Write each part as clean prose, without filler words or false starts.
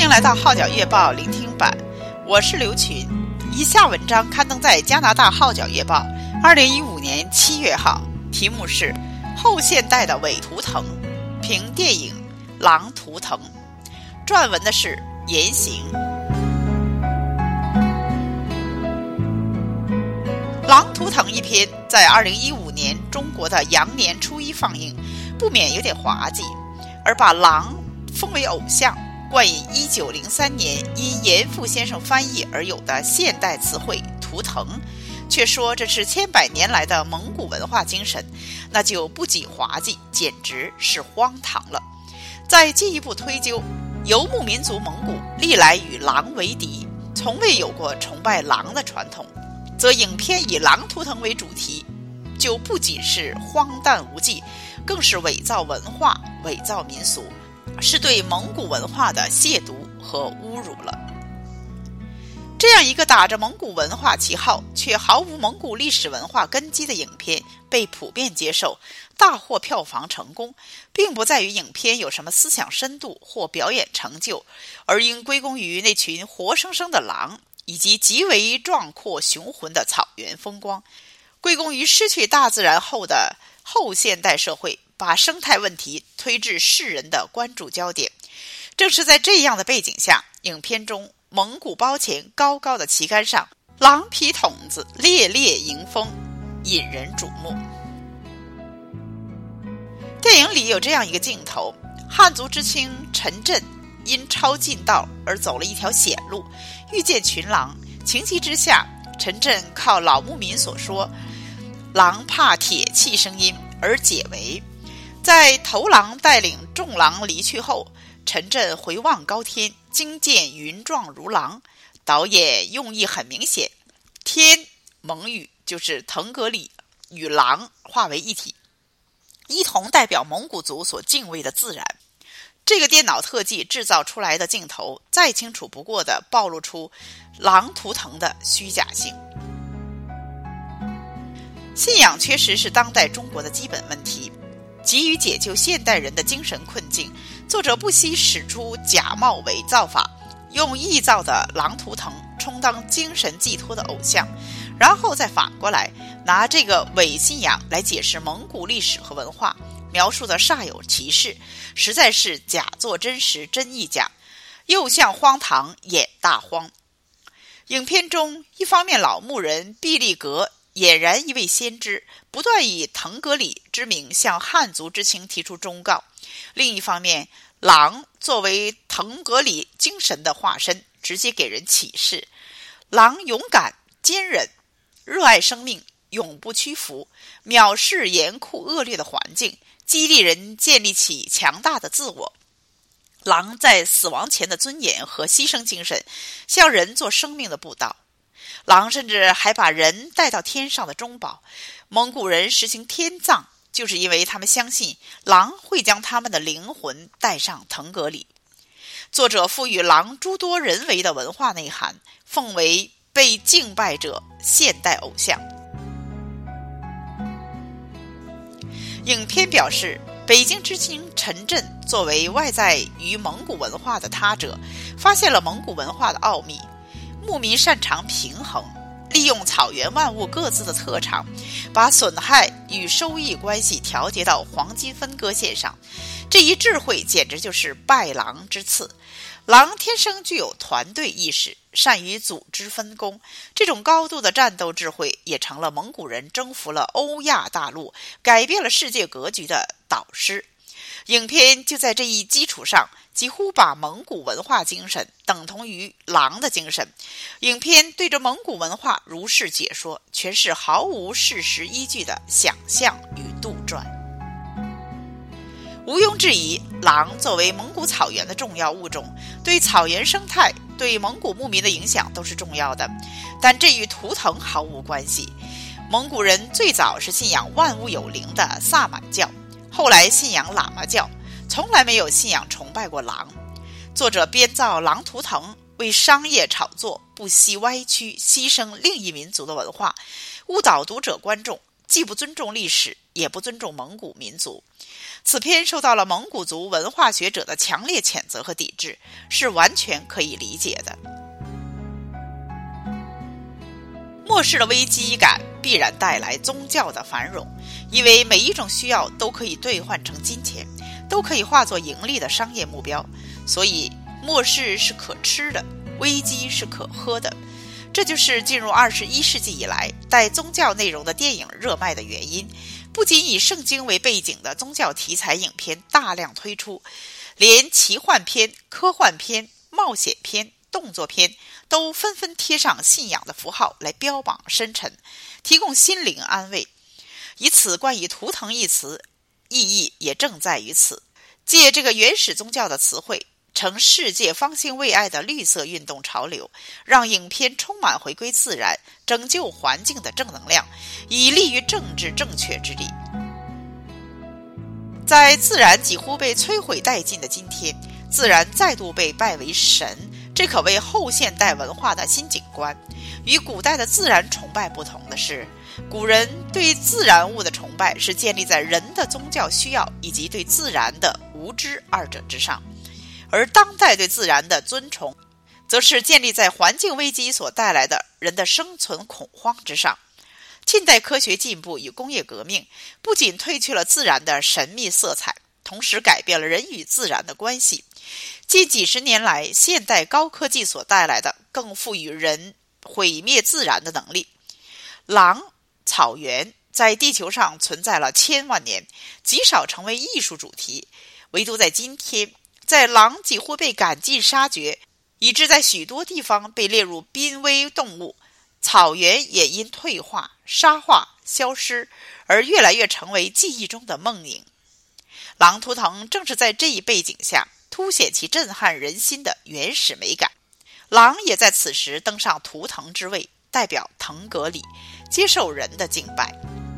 迎来到号角月报聆听版，我是刘群。以下文章刊登在加拿大号角月报2015年7月号，题目是后现代的伪图腾，评电影《狼图腾》，撰文的是言行。《狼图腾》一篇在2015年中国的羊年初一放映，不免有点滑稽，而把狼封为偶像，冠以1903年因严复先生翻译而有的现代词汇图腾，却说这是千百年来的蒙古文化精神，那就不仅滑稽，简直是荒唐了。再进一步推究，游牧民族蒙古历来与狼为敌，从未有过崇拜狼的传统，则影片以狼图腾为主题，就不仅是荒诞无稽，更是伪造文化、伪造民俗，是对蒙古文化的亵渎和侮辱了。这样一个打着蒙古文化旗号却毫无蒙古历史文化根基的影片被普遍接受，大获票房成功，并不在于影片有什么思想深度或表演成就，而应归功于那群活生生的狼以及极为壮阔雄浑的草原风光，归功于失去大自然后的后现代社会把生态问题推至世人的关注焦点。正是在这样的背景下，影片中蒙古包前高高的旗杆上，狼皮筒子猎猎迎风，引人瞩目。电影里有这样一个镜头，汉族知青陈震因抄近道而走了一条险路，遇见群狼，情急之下，陈震靠老牧民所说狼怕铁器声音而解围。在头狼带领众狼离去后，陈震回望高天，惊见云状如狼。导演用意很明显，天蒙语就是腾格里与狼化为一体，一同代表蒙古族所敬畏的自然。这个电脑特技制造出来的镜头，再清楚不过地暴露出狼图腾的虚假性。信仰确实是当代中国的基本问题，急于解救现代人的精神困境，作者不惜使出假冒伪造法，用臆造的狼图腾充当精神寄托的偶像，然后再反过来拿这个伪信仰来解释蒙古历史和文化，描述的煞有其事，实在是假作真实，真亦假，又像荒唐演大荒。影片中，一方面老牧人毕力格俨然一位先知，不断以腾格里之名向汉族知青提出忠告；另一方面，狼作为腾格里精神的化身，直接给人启示：狼勇敢、坚韧，热爱生命，永不屈服，藐视严酷恶劣的环境，激励人建立起强大的自我。狼在死亡前的尊严和牺牲精神，向人做生命的布道。狼甚至还把人带到天上的中宝。蒙古人实行天葬，就是因为他们相信狼会将他们的灵魂带上腾格里。作者赋予狼诸多人为的文化内涵，奉为被敬拜者现代偶像。影片表示，北京知青陈震作为外在于蒙古文化的他者，发现了蒙古文化的奥秘。牧民擅长平衡，利用草原万物各自的特长，把损害与收益关系调节到黄金分割线上。这一智慧简直就是拜狼之赐。狼天生具有团队意识，善于组织分工，这种高度的战斗智慧也成了蒙古人征服了欧亚大陆、改变了世界格局的导师。影片就在这一基础上，几乎把蒙古文化精神等同于狼的精神。影片对着蒙古文化如是解说，全是毫无事实依据的想象与杜撰。毋庸置疑，狼作为蒙古草原的重要物种，对草原生态、对蒙古牧民的影响都是重要的，但这与图腾毫无关系。蒙古人最早是信仰万物有灵的萨满教，后来信仰喇嘛教，从来没有信仰崇拜过狼。作者编造狼图腾，为商业炒作，不惜歪曲牺牲另一民族的文化，误导读者观众， 既不尊重历史，也不尊重蒙古民族。此片受到了蒙古族文化学者的强烈谴责和抵制，是完全可以理解的。末世的危机感必然带来宗教的繁荣，因为每一种需要都可以兑换成金钱，都可以化作盈利的商业目标，所以末世是可吃的，危机是可喝的。这就是进入21世纪以来带宗教内容的电影热卖的原因。不仅以圣经为背景的宗教题材影片大量推出，连奇幻片、科幻片、冒险片、动作片都纷纷贴上信仰的符号来标榜深沉，提供心灵安慰。以此冠以图腾一词，意义也正在于此，借这个原始宗教的词汇，乘世界方兴未艾的绿色运动潮流，让影片充满回归自然、拯救环境的正能量，以利于政治正确之力。在自然几乎被摧毁殆尽的今天，自然再度被拜为神，这可谓后现代文化的新景观。与古代的自然崇拜不同的是，古人对自然物的崇拜是建立在人的宗教需要以及对自然的无知二者之上，而当代对自然的尊崇则是建立在环境危机所带来的人的生存恐慌之上。近代科学进步与工业革命不仅褪去了自然的神秘色彩，同时改变了人与自然的关系。近几十年来，现代高科技所带来的更赋予人毁灭自然的能力。狼、草原在地球上存在了千万年，极少成为艺术主题，唯独在今天，在狼几乎被赶尽杀绝，以致在许多地方被列入濒危动物，草原也因退化、沙化、消失而越来越成为记忆中的梦影。狼图腾正是在这一背景下凸显其震撼人心的原始美感。狼也在此时登上图腾之位，代表腾格里，接受人的敬拜。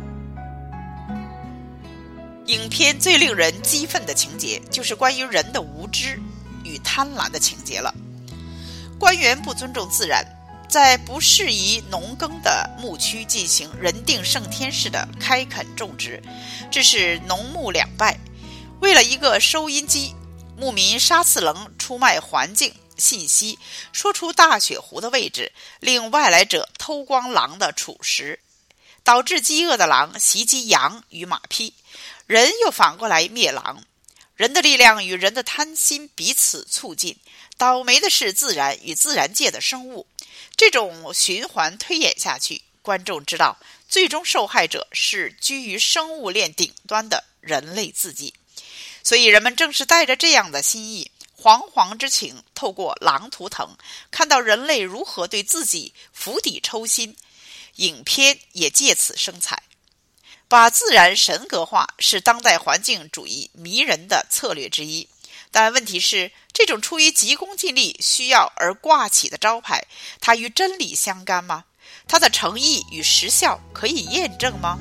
影片最令人激愤的情节就是关于人的无知与贪婪的情节了。官员不尊重自然，在不适宜农耕的牧区进行人定胜天式的开垦种植，致使农牧两败。为了一个收音机，牧民杀刺棱出卖环境信息，说出大雪湖的位置，令外来者偷光狼的储食，导致饥饿的狼袭击羊与马匹，人又反过来灭狼。人的力量与人的贪心彼此促进，倒霉的是自然与自然界的生物。这种循环推演下去，观众知道最终受害者是居于生物链顶端的人类自己。所以人们正是带着这样的心意，惶惶之情，透过狼图腾看到人类如何对自己釜底抽薪。影片也借此生财。把自然神格化是当代环境主义迷人的策略之一，但问题是，这种出于急功近利需要而挂起的招牌，它与真理相干吗？它的诚意与实效可以验证吗？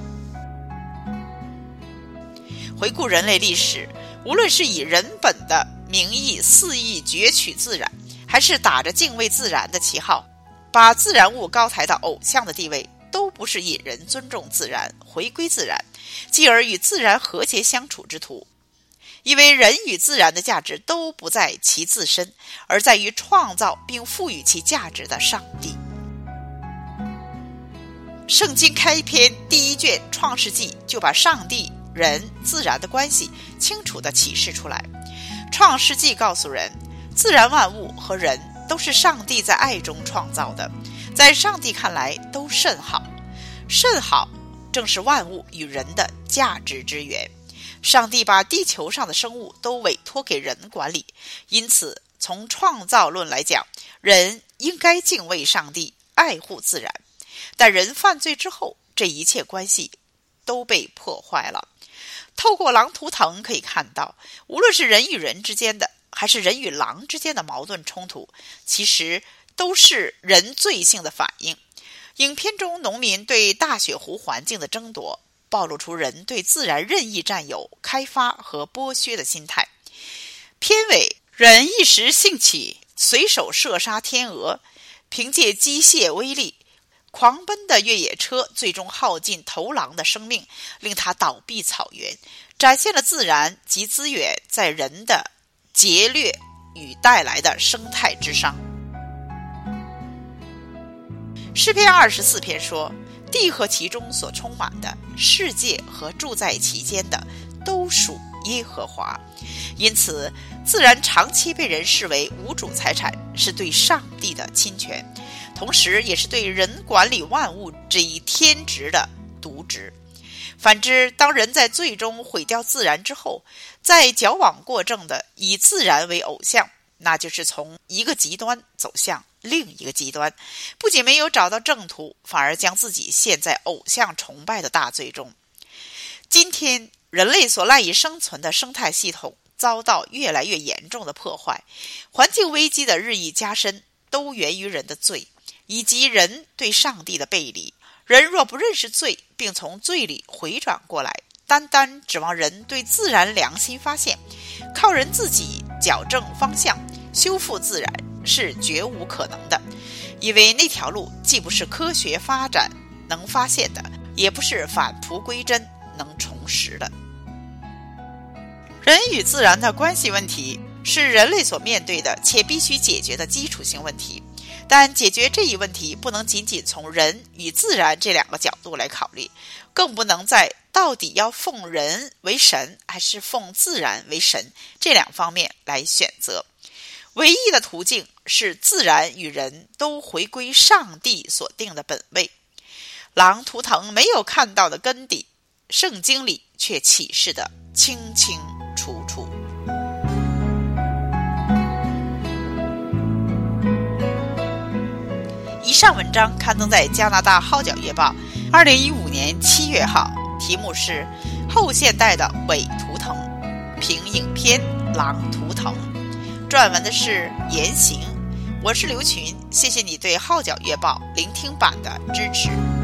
回顾人类历史，无论是以人本的名义肆意攫取自然，还是打着敬畏自然的旗号，把自然物高抬到偶像的地位，都不是引人尊重自然、回归自然，继而与自然和谐相处之途。因为人与自然的价值都不在其自身，而在于创造并赋予其价值的上帝。圣经开篇第一卷《创世纪》就把上帝、人、自然的关系清楚地启示出来。创世纪告诉人，自然万物和人都是上帝在爱中创造的，在上帝看来都甚好。甚好正是万物与人的价值之源。上帝把地球上的生物都委托给人管理，因此从创造论来讲，人应该敬畏上帝，爱护自然。但人犯罪之后，这一切关系都被破坏了。透过狼图腾可以看到，无论是人与人之间的，还是人与狼之间的矛盾冲突，其实都是人罪性的反应。影片中农民对大雪湖环境的争夺，暴露出人对自然任意占有、开发和剥削的心态。片尾，人一时兴起，随手射杀天鹅，凭借机械威力狂奔的越野车最终耗尽头狼的生命，令他倒闭草原，展现了自然及资源在人的劫掠与带来的生态之伤。诗篇24篇说，地和其中所充满的，世界和住在其间的，都属耶和华。因此，自然长期被人视为无主财产，是对上帝的侵权，同时也是对人管理万物这一天职的渎职。反之，当人在最终毁掉自然之后，再矫枉过正的以自然为偶像，那就是从一个极端走向另一个极端，不仅没有找到正途，反而将自己陷在偶像崇拜的大罪中。今天人类所赖以生存的生态系统遭到越来越严重的破坏，环境危机的日益加深，都源于人的罪，以及人对上帝的背离。人若不认识罪，并从罪里回转过来，单单指望人对自然良心发现，靠人自己矫正方向，修复自然，是绝无可能的。因为那条路既不是科学发展能发现的，也不是返璞归真能重拾的。人与自然的关系问题是人类所面对的且必须解决的基础性问题，但解决这一问题不能仅仅从人与自然这两个角度来考虑，更不能在到底要奉人为神还是奉自然为神这两方面来选择。唯一的途径是自然与人都回归上帝所定的本位。狼图腾没有看到的根底，圣经里却启示得清清楚楚。以上文章刊登在加拿大号角月报2015年7月号，题目是后现代的伪图腾，评影片狼图腾，撰文的是言行。我是刘群，谢谢你对号角月报聆听版的支持。